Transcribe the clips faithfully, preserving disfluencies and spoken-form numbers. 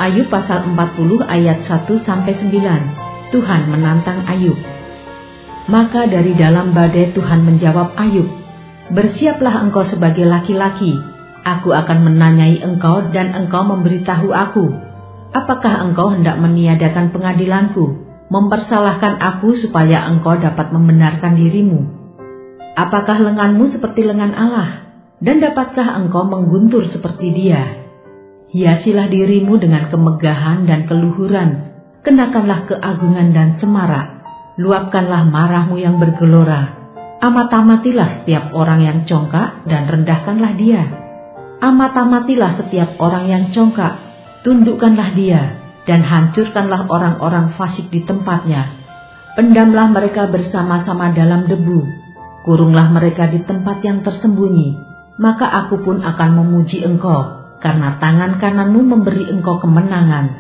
Ayub pasal empat puluh ayat satu sampai sembilan. Tuhan menantang Ayub. Maka dari dalam badai Tuhan menjawab Ayub, "Bersiaplah engkau sebagai laki-laki. Aku akan menanyai engkau dan engkau memberitahu aku. Apakah engkau hendak meniadakan pengadilanku, mempersalahkan aku supaya engkau dapat membenarkan dirimu? Apakah lenganmu seperti lengan Allah, dan dapatkah engkau mengguntur seperti Dia? Hiasilah dirimu dengan kemegahan dan keluhuran, kenakanlah keagungan dan semarak, luapkanlah marahmu yang bergelora. Amat-amatilah setiap orang yang congkak dan rendahkanlah dia. Amat-amatilah setiap orang yang congkak, tundukkanlah dia, dan hancurkanlah orang-orang fasik di tempatnya. Pendamlah mereka bersama-sama dalam debu, kurunglah mereka di tempat yang tersembunyi, maka aku pun akan memuji engkau, karena tangan kananmu memberi engkau kemenangan."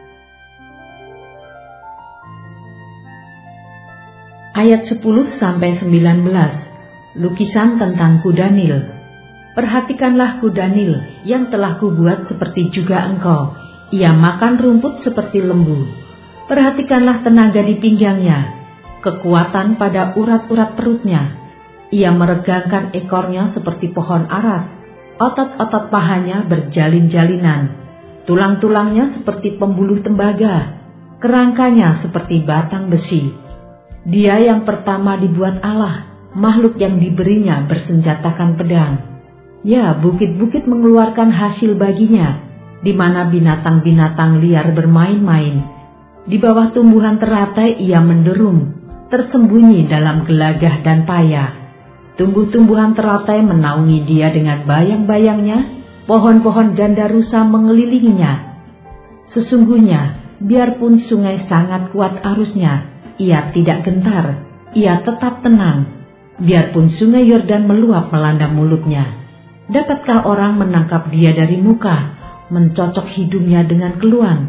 Ayat sepuluh sampai sembilan belas. Lukisan tentang kuda Nil. Perhatikanlah kuda Nil yang telah kubuat seperti juga engkau. Ia makan rumput seperti lembu. Perhatikanlah tenaga di pinggangnya, kekuatan pada urat-urat perutnya. Ia meregangkan ekornya seperti pohon aras, otot-otot pahanya berjalin-jalinan, tulang-tulangnya seperti pembuluh tembaga, kerangkanya seperti batang besi. Dia yang pertama dibuat Allah, makhluk yang diberinya bersenjatakan pedang. Ya, bukit-bukit mengeluarkan hasil baginya, di mana binatang-binatang liar bermain-main. Di bawah tumbuhan teratai ia menderum, tersembunyi dalam gelagah dan paya. Tumbuh-tumbuhan teratai menaungi dia dengan bayang-bayangnya, pohon-pohon gandarusa mengelilinginya. Sesungguhnya, biarpun sungai sangat kuat arusnya, ia tidak gentar, ia tetap tenang. Biarpun sungai Yordan meluap melanda mulutnya, dapatkah orang menangkap dia dari muka, mencocok hidungnya dengan keluang?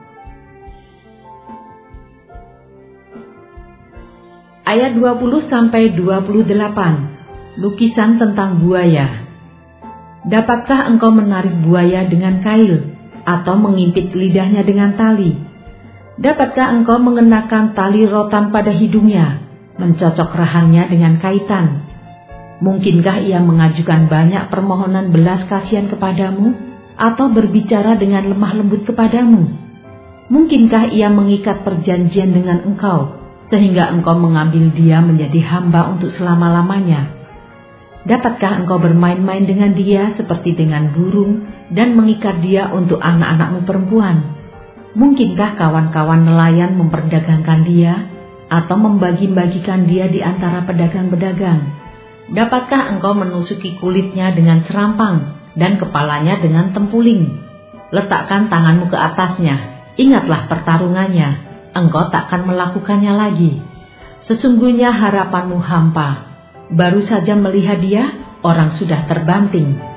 Ayat dua puluh sampai dua puluh delapan. Lukisan tentang buaya. Dapatkah engkau menarik buaya dengan kail, atau mengimpit lidahnya dengan tali? Dapatkah engkau mengenakan tali rotan pada hidungnya, mencocok rahangnya dengan kaitan? Mungkinkah ia mengajukan banyak permohonan belas kasihan kepadamu, atau berbicara dengan lemah lembut kepadamu? Mungkinkah ia mengikat perjanjian dengan engkau, sehingga engkau mengambil dia menjadi hamba untuk selama-lamanya? Dapatkah engkau bermain-main dengan dia seperti dengan burung, dan mengikat dia untuk anak-anakmu perempuan? Mungkinkah kawan-kawan nelayan memperdagangkan dia, atau membagi-bagikan dia di antara pedagang-pedagang? Dapatkah engkau menusuki kulitnya dengan serampang, dan kepalanya dengan tempuling? Letakkan tanganmu ke atasnya, ingatlah pertarungannya, engkau takkan melakukannya lagi. Sesungguhnya harapanmu hampa, baru saja melihat dia, orang sudah terbanting.